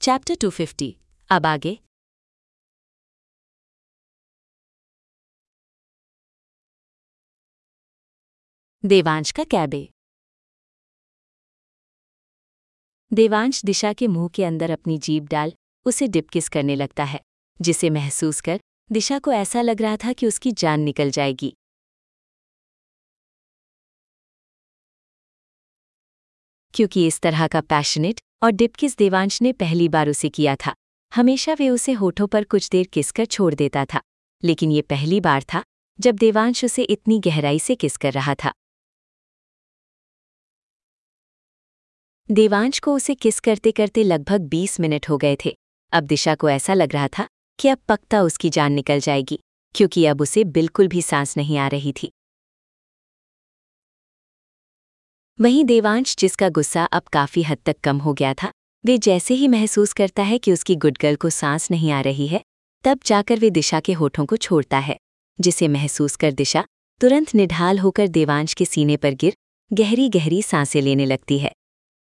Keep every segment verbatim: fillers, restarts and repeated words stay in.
Chapter two fifty. अब आगे। देवांश का कैबे। देवांश दिशा के मुंह के अंदर अपनी जीभ डाल उसे डिप किस करने लगता है, जिसे महसूस कर दिशा को ऐसा लग रहा था कि उसकी जान निकल जाएगी। क्योंकि इस तरह का पैशनेट और डिप किस देवांश ने पहली बार उसे किया था। हमेशा वे उसे होठों पर कुछ देर किस कर छोड़ देता था, लेकिन ये पहली बार था जब देवांश उसे इतनी गहराई से किस कर रहा था। देवांश को उसे किस करते करते लगभग बीस मिनट हो गए थे। अब दिशा को ऐसा लग रहा था कि अब पक्का उसकी जान निकल जाएगी, क्योंकि अब उसे बिल्कुल भी सांस नहीं आ रही थी। वहीं देवांश, जिसका गुस्सा अब काफी हद तक कम हो गया था, वे जैसे ही महसूस करता है कि उसकी गुड गर्ल को सांस नहीं आ रही है, तब जाकर वे दिशा के होठों को छोड़ता है, जिसे महसूस कर दिशा तुरंत निढाल होकर देवांश के सीने पर गिर गहरी गहरी सांसें लेने लगती है।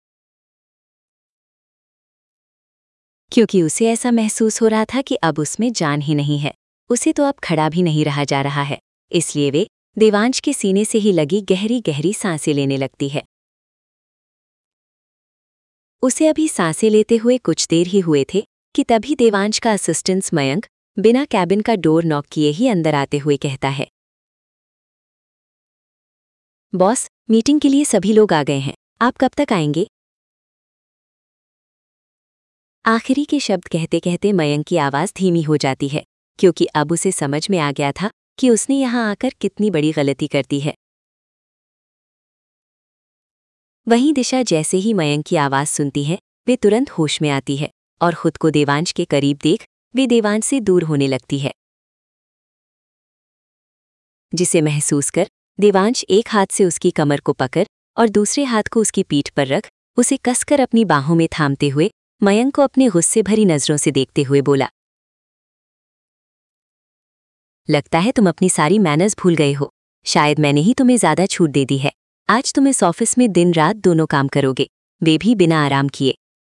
क्योंकि उसे ऐसा महसूस हो रहा था कि अब उसमें जान ही नहीं है, उसे तो अब खड़ा भी नहीं रहा जा रहा है, इसलिए वे देवांश के सीने से ही लगी गहरी गहरी सांसें लेने लगती है। उसे अभी सांसें लेते हुए कुछ देर ही हुए थे कि तभी देवांश का असिस्टेंट मयंक बिना कैबिन का डोर नॉक किए ही अंदर आते हुए कहता है, बॉस, मीटिंग के लिए सभी लोग आ गए हैं, आप कब तक आएंगे? आखिरी के शब्द कहते कहते मयंक की आवाज धीमी हो जाती है, क्योंकि अब उसे समझ में आ गया था कि उसने यहाँ आकर कितनी बड़ी गलती कर दी है। वहीं दिशा जैसे ही मयंक की आवाज सुनती है, वे तुरंत होश में आती है और खुद को देवांश के करीब देख वे देवांश से दूर होने लगती है, जिसे महसूस कर देवांश एक हाथ से उसकी कमर को पकड़ और दूसरे हाथ को उसकी पीठ पर रख उसे कसकर अपनी बाहों में थामते हुए मयंक को अपने गुस्से भरी नजरों से देखते हुए बोला, लगता है तुम अपनी सारी मैनर्स भूल गए हो। शायद मैंने ही तुम्हें ज्यादा छूट दे दी है। आज तुम इस ऑफिस में दिन रात दोनों काम करोगे, वे भी बिना आराम किए।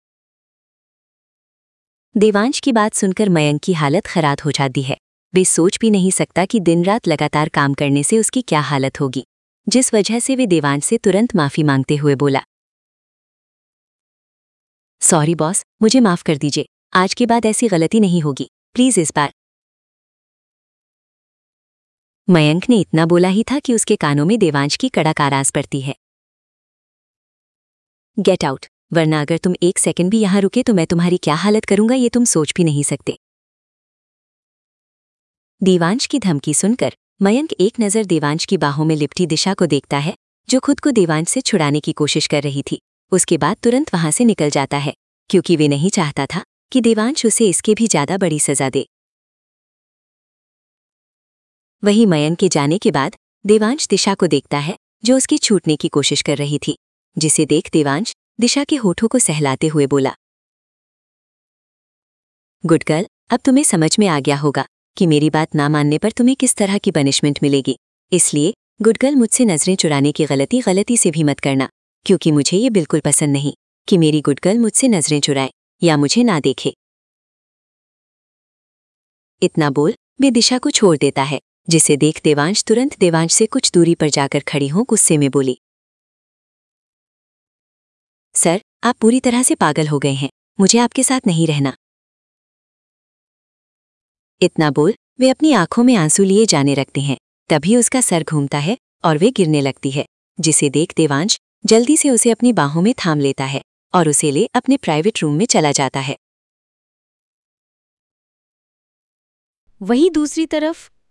देवांश की बात सुनकर मयंक की हालत खराब हो जाती है। वे सोच भी नहीं सकता कि दिन रात लगातार काम करने से उसकी क्या हालत होगी, जिस वजह से वे देवांश से तुरंत माफी मांगते हुए बोला, सॉरी बॉस, मुझे माफ कर दीजिए, आज के बाद ऐसी गलती नहीं होगी, प्लीज इस बार। मयंक ने इतना बोला ही था कि उसके कानों में देवांश की कड़क आवाज पड़ती है, गेट आउट, वरना अगर तुम एक सेकंड भी यहां रुके तो मैं तुम्हारी क्या हालत करूंगा ये तुम सोच भी नहीं सकते। देवांश की धमकी सुनकर मयंक एक नजर देवांश की बाहों में लिपटी दिशा को देखता है, जो खुद को देवांश से छुड़ाने की कोशिश कर रही थी। उसके बाद तुरंत वहां से निकल जाता है, क्योंकि वे नहीं चाहता था कि देवांश उसे इसके भी ज्यादा बड़ी सजा दे। वहीं मयंक के जाने के बाद देवांश दिशा को देखता है, जो उसकी छूटने की कोशिश कर रही थी, जिसे देख देवांश दिशा के होठों को सहलाते हुए बोला, गुड गर्ल, अब तुम्हें समझ में आ गया होगा कि मेरी बात ना मानने पर तुम्हें किस तरह की पनिशमेंट मिलेगी। इसलिए गुड गर्ल, मुझसे नजरें चुराने की गलती गलती से भी मत करना, क्योंकि मुझे ये बिल्कुल पसंद नहीं कि मेरी गुड गर्ल मुझसे नजरें चुराए या मुझे ना देखे। इतना बोल वे दिशा को छोड़ देता है, जिसे देख देवांश तुरंत देवांश से कुछ दूरी पर जाकर खड़ी हो गुस्से में बोली, सर, आप पूरी तरह से पागल हो गए हैं, मुझे आपके साथ नहीं रहना। इतना बोल वे अपनी आंखों में आंसू लिए जाने रखते हैं। तभी उसका सर घूमता है और वे गिरने लगती है, जिसे देख देवांश जल्दी से उसे अपनी बाहों में थाम लेता है और उसे ले अपने प्राइवेट रूम में चला जाता है। वहीं दूसरी तरफ